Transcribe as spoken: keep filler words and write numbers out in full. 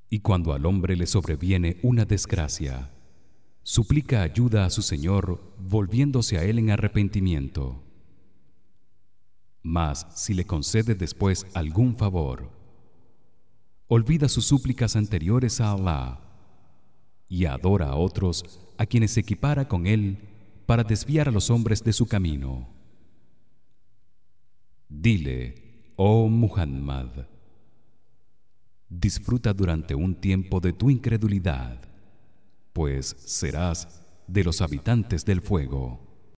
Y cuando al hombre le sobreviene una desgracia, suplica ayuda a su Señor volviéndose a él en arrepentimiento. Mas si le concede después algún favor, olvida sus súplicas anteriores a Allah y adora a otros a quienes se equipara con él para desviar a los hombres de su camino. Dile, oh Muhammad, disfruta durante un tiempo de tu incredulidad, pues serás de los habitantes del fuego.